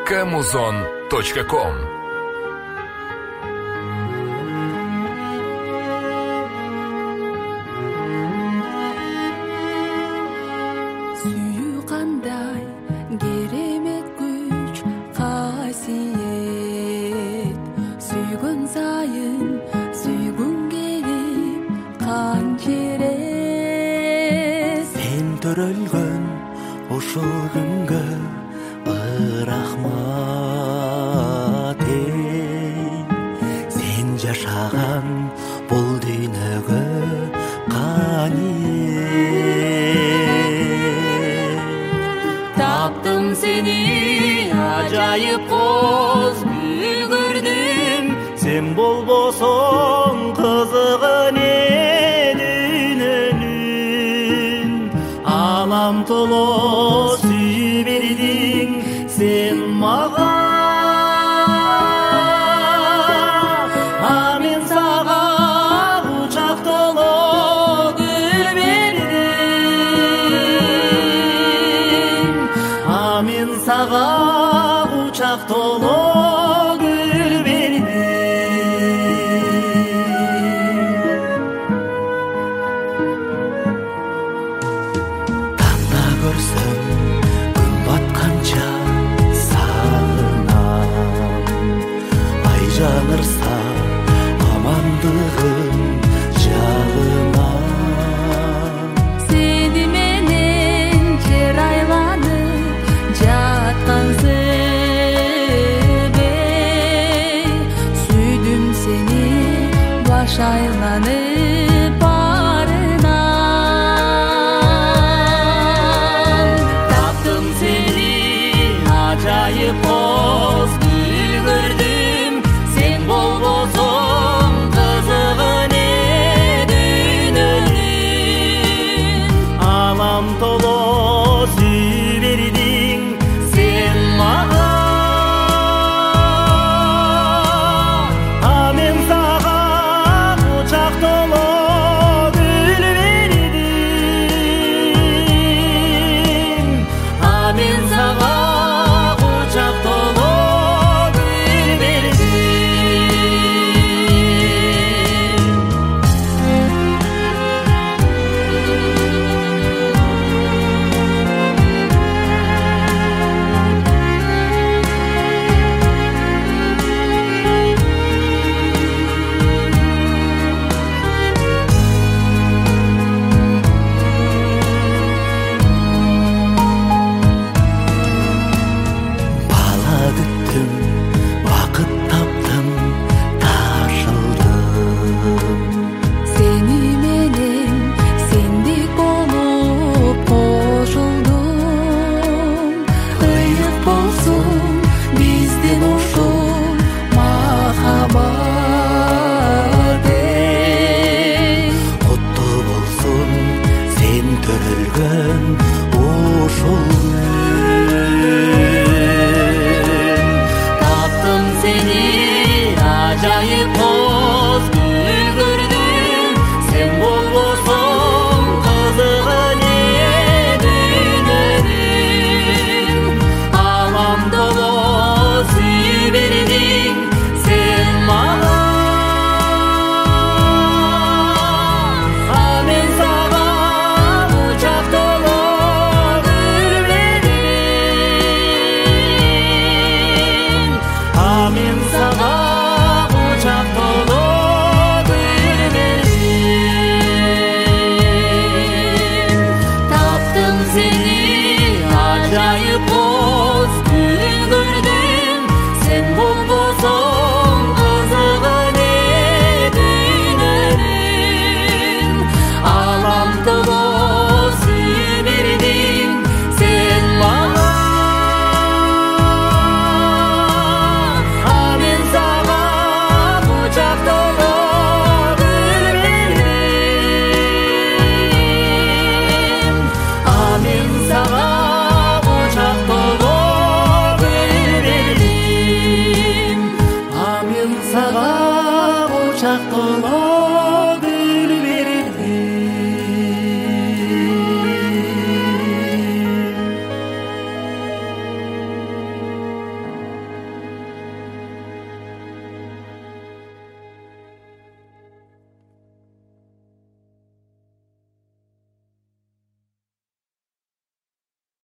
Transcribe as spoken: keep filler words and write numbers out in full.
камузон точка ком. Төрөлгөн ошол күнгө ырахмат ей, сен жашаган бул дүйнөгө каниет. Таптым сени ажайып коз гүл көрдүм, сен болбосоң кызыгын Алам толо сүйү бердиң сен мага, а мен сага кучак толо гүл бердим, а мен сага кучак толо гүл бердим. Көрсөм күн батканча сагынам, ай жанырса амандыгым жагынам. Сени менен жер айланып жаткансың эй, сүйдүм сени баш айланып барына. Ажайып коз гүл көрдүм, сен болбосоң кызыгын дүйнөнүн. Алам толо сүйү бердиң сен мага, а мен сага кучак толо гүл бердим, а мен сага вакыт таптым, ташылдым. Сени менен сендик болуп кошулдум, ыйык болсун биздин ушул махаббат эй, Куттуу болсун сен төрөлгөн ушул ажайып коз гүл көрдүм, сен болбосоң кызыгын дүйнөнүн. Алам толо сүйү бердиң сен мага, а мен сага кучак толо гүл бердим, а мен сага ажайып коз гүл көрдүм, сен болбосоң кызыгын дүйнөнүн. Алам толо сүйү бердиң сен мага, а мен сага кучак толо гүл бердим, а мен сага сага кучак толо